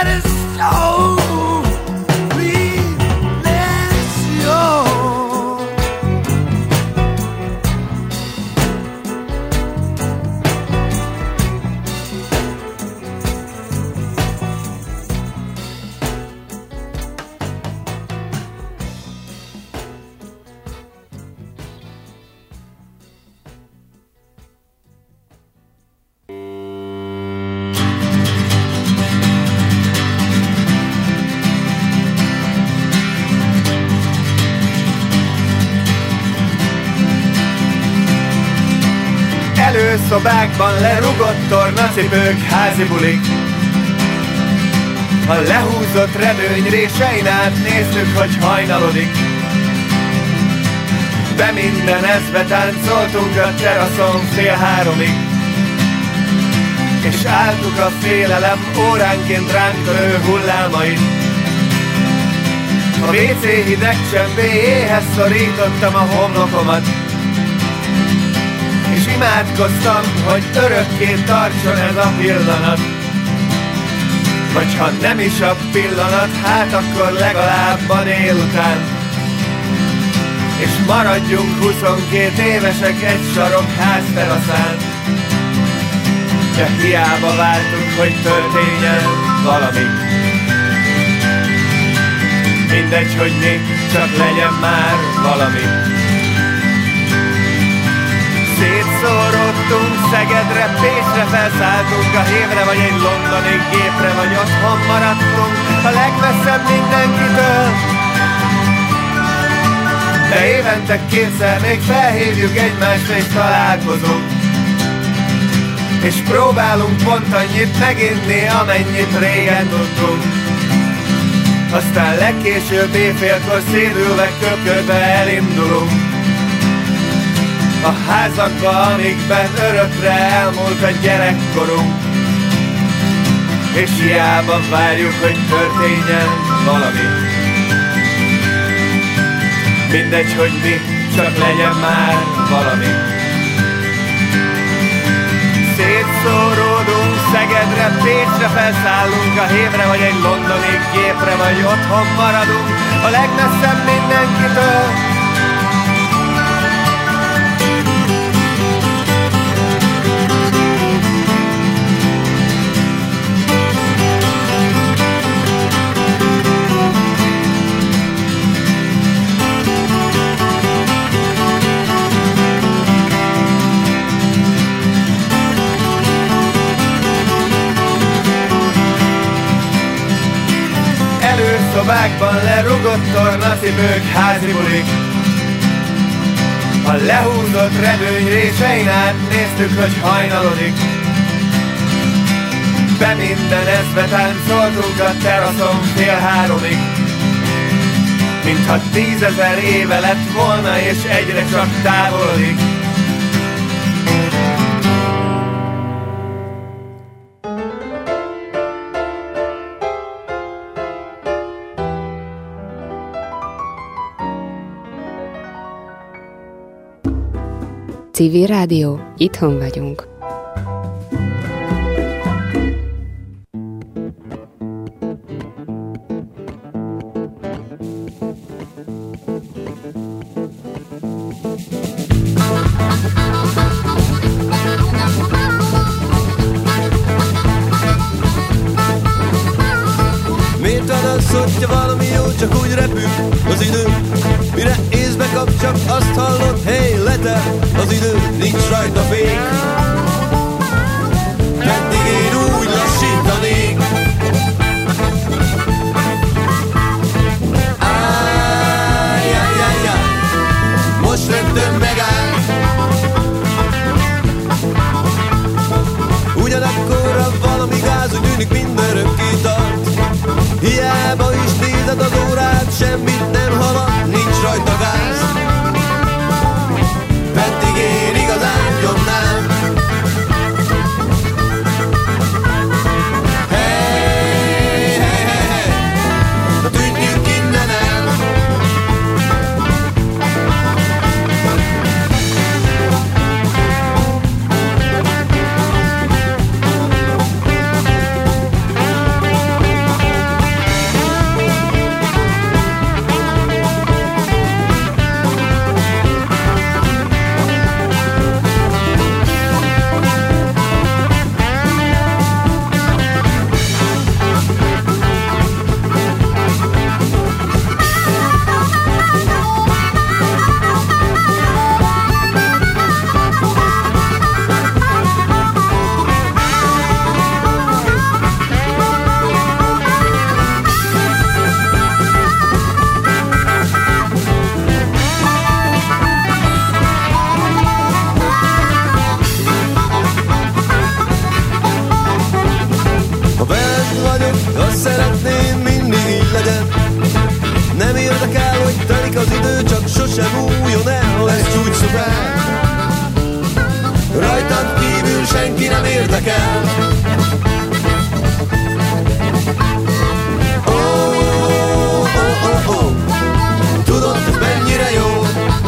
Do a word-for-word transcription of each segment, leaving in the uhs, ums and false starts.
let it show. Please let it show. Előszobákban lerugott tornacipők, házi bulik. A lehúzott redőny résein át néztük, hogy hajnalodik. Be mindenezve táncoltunk a teraszon fél háromig. És álltuk a félelem óránként ránk törő hullámait. A vé cé hideg csembéjéhez szorítottam a homlokomat. És imádkoztam, hogy örökké tartson ez a pillanat. Vagy ha nem is a pillanat, hát akkor legalább a délután. És maradjunk huszonkét évesek egy sarok ház teraszán. De hiába vártunk, hogy történjen valami. Mindegy, hogy mi, csak legyen már valami. Szétszóródtunk Szegedre, Pécsre, felszálltunk a hévre, vagy egy londoni gépre, vagy otthon maradtunk a legmesszebb mindenkitől. De évente kétszer még felhívjuk egymást és találkozunk. És próbálunk pont annyit meginni, amennyit régen tudtunk. Aztán legkésőbb éjfélkor szédülve, köpködve elindulunk a házakba, amikben örökre elmúlt a gyerekkorunk. És hiába várjuk, hogy történjen valami. Mindegy, hogy mi, csak legyen már valami. Szétszóródunk Szegedre, Pécsre, felszállunk a hévre, vagy egy londoni gépre, vagy otthon maradunk a legmesszebb mindenkitől. Szobákban lerugott tornacipők, házi bulik. A lehúzott redőny résein át néztük, hogy hajnalodik. Be mindenezve táncoltunk a teraszon fél háromig. Mintha tízezer éve lett volna, és egyre csak távolodik. Civil Rádió, itthon vagyunk. Miért van az, hogyha valami jó, csak úgy repül az idő? Mire észbe kap, csak azt hallod, hey, letel az idő, nincs rajta fék. Meddig én úgy lassítanék. Ájjájjájjáj, most rögtön megáll. Ugyanakkor valami gáz, úgy tűnik mindörökké tart. Hiába is nézed az órát, semmit nem halad, nincs rajta gáz. Pedig én igazán nyomnám. Hey, hey, hey, hey, na tűnjünk innen el. azt szeretném mindig így legyen. Nem érdekel, hogy telik az idő, csak sosem újjon el, ez csúcs szuper. Rajtad kívül senki nem érdekel. Ó, ó, ó, ó, tudod, ez mennyire jó.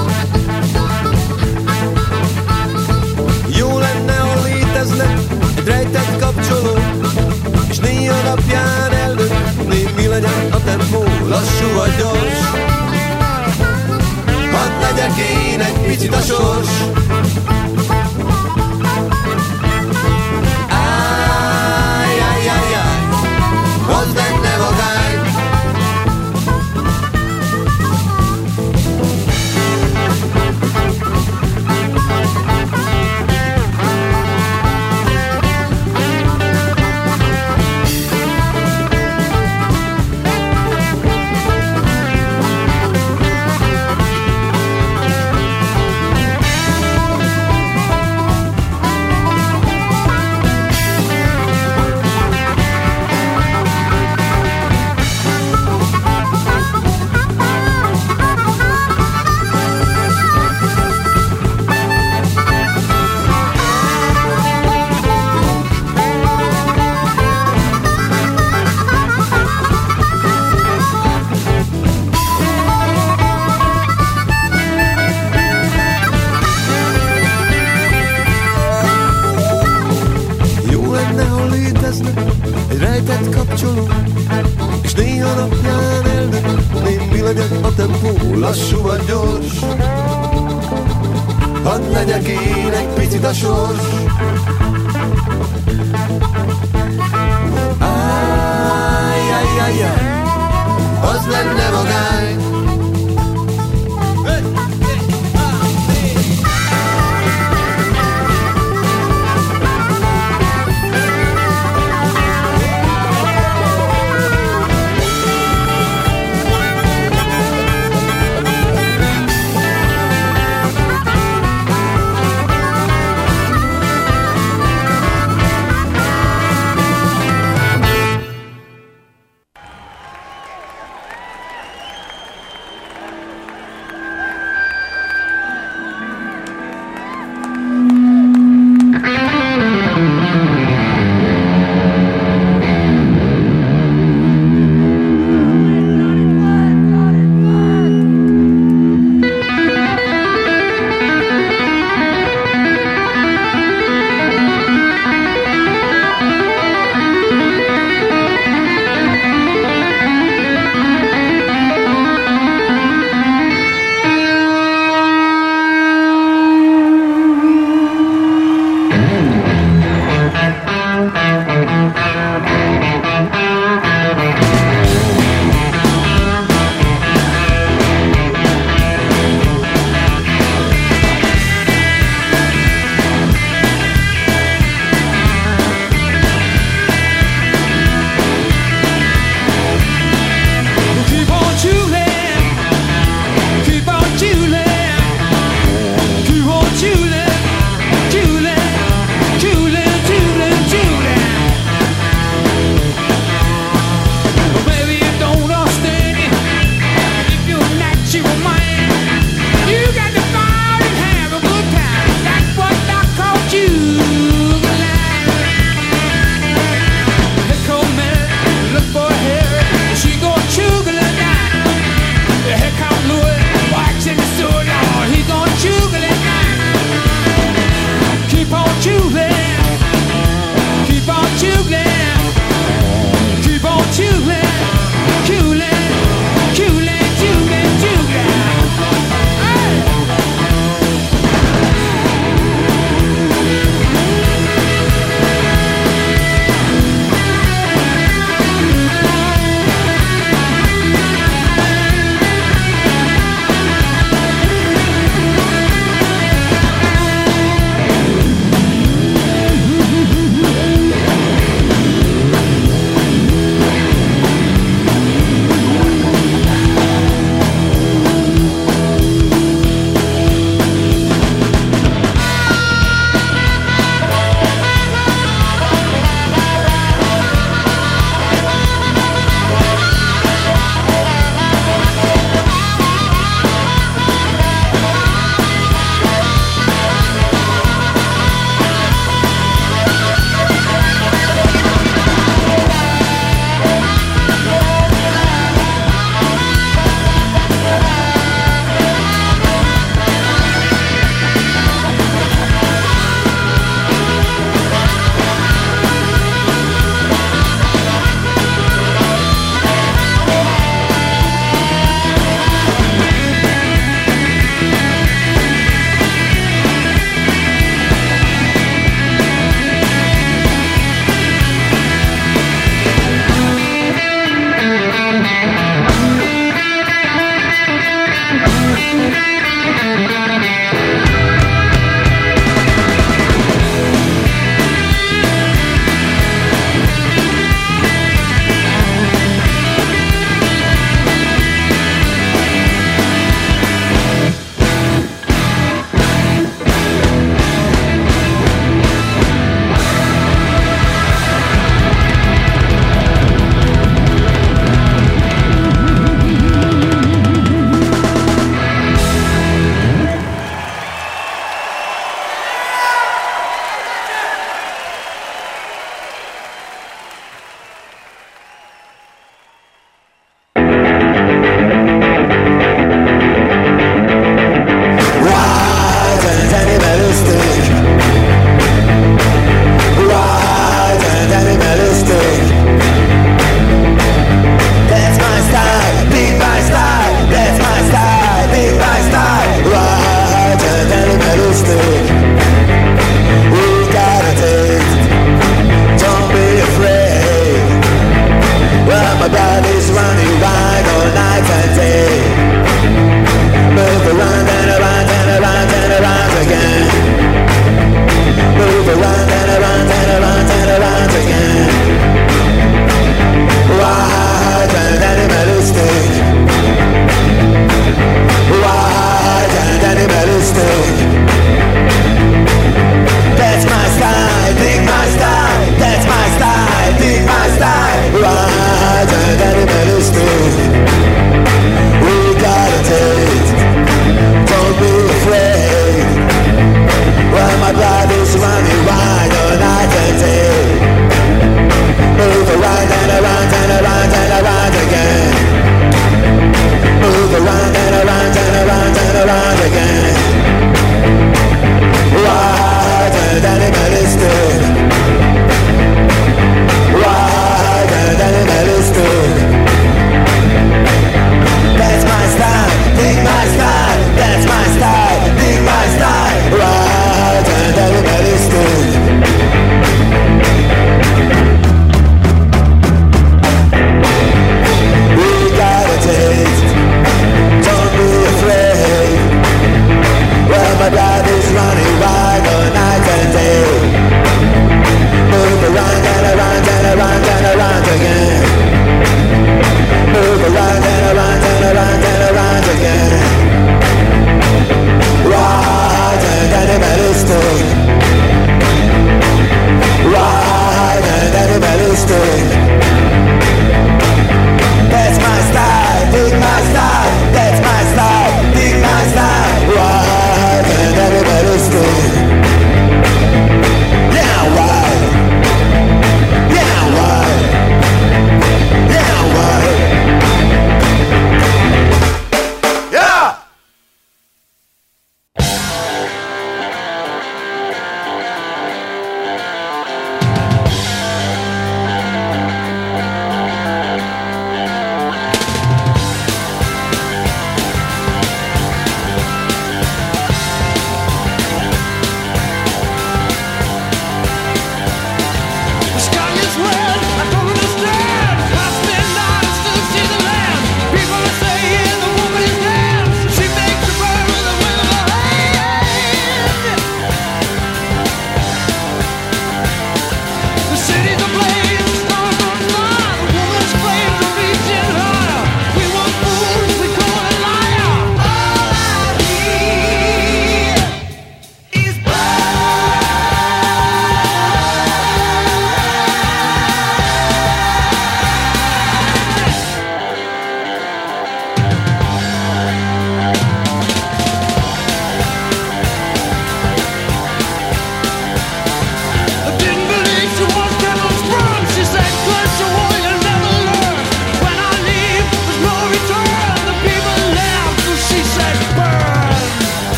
Jó lenne, ha létezne egy rejtett kapcsoló, és néha napján eldöntni, mi legyen a tempó, lassú vagy gyors. Hadd legyek én egy picit a sors. Áj, áj, áj, áj, az lenne vagány. Egy rejtett kapcsoló, és néha napján eldöntném, mi legyen a tempó, lassú vagy gyors. Hadd legyek én egy picit a sors. Áj, áj, áj, áj, az lenne vagány.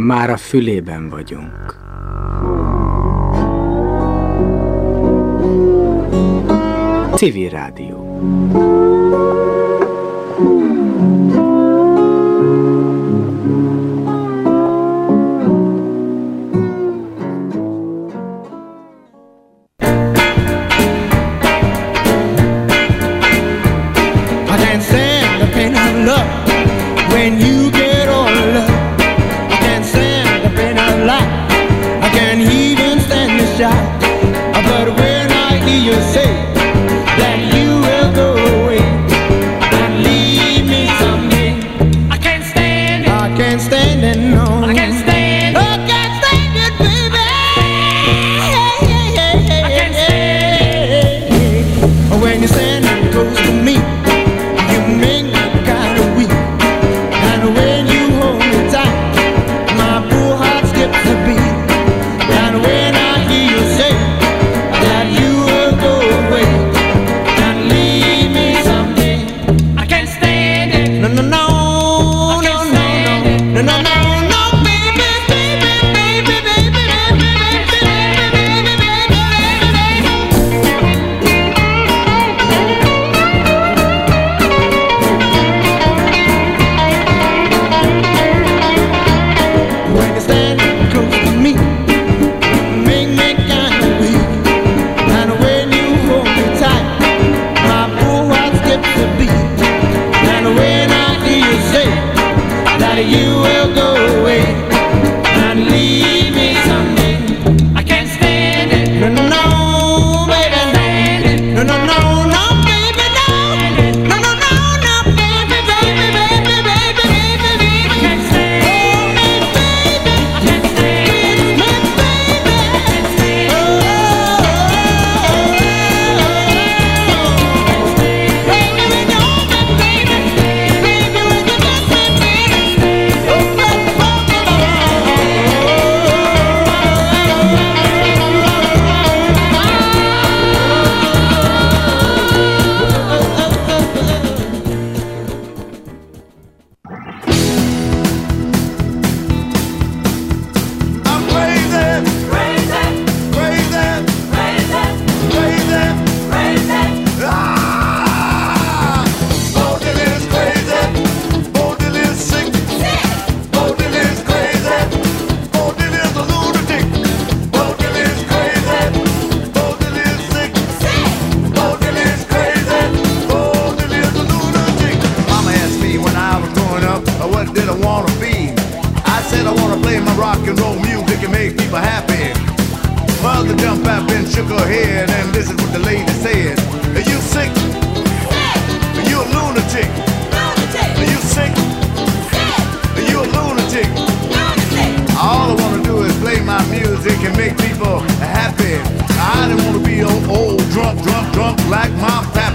Már a fülében vagyunk. Civil Rádió. Make people happy. I didn't want to be old, old, drunk, drunk, drunk like my past.